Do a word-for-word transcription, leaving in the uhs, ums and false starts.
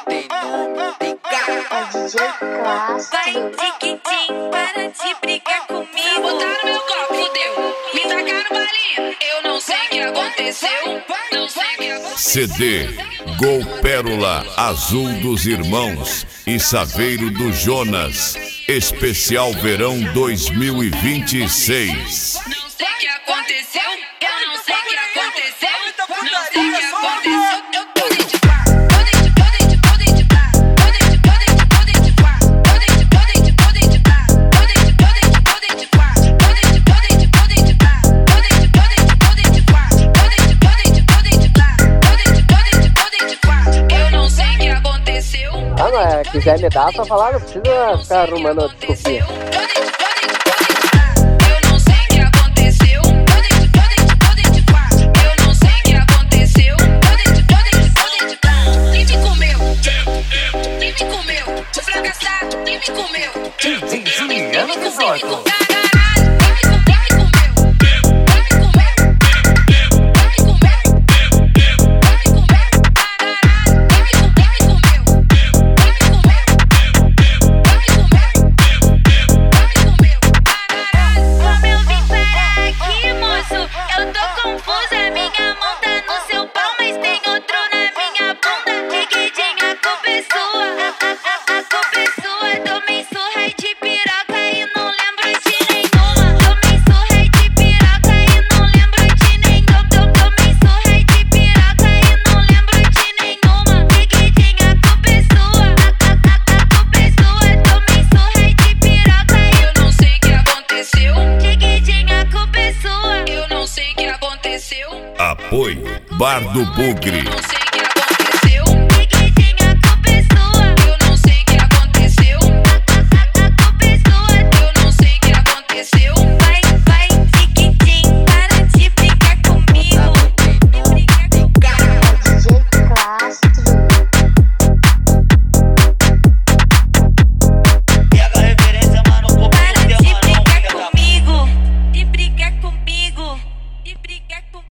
tem nome, tem cara. É D J Clássico. Vai, tiquitim, para de brigar comigo. Botaram meu copo, fudeu. Me tacaram balinha. Eu não sei o que aconteceu. Não sei o que aconteceu. C D Gol Pérola Azul dos Irmãos e Saveiro do Jonas. Especial Verão dois mil e vinte e seis. Não sei o que aconteceu. Eu não sei o que aconteceu. Não sei o que aconteceu. Eu tô dentro de pá. Tô dentro de pá. Tô dentro de pá. Tô dentro de pá. Tô dentro de pá. Tô dentro de pá. Tô dentro de pá. Tô dentro de pá. Tô dentro de pá. Tô dentro de pá. Tô dentro de pá. Tô dentro de pá. Tô dentro de pá. Tô dentro de pá. Tô dentro de pá. Tô dentro de pá. Eu não sei o que aconteceu. Ah, mas quiser me dar, só falar, não precisa ficar arrumando desculpinha. Apoio Bar do Bugre.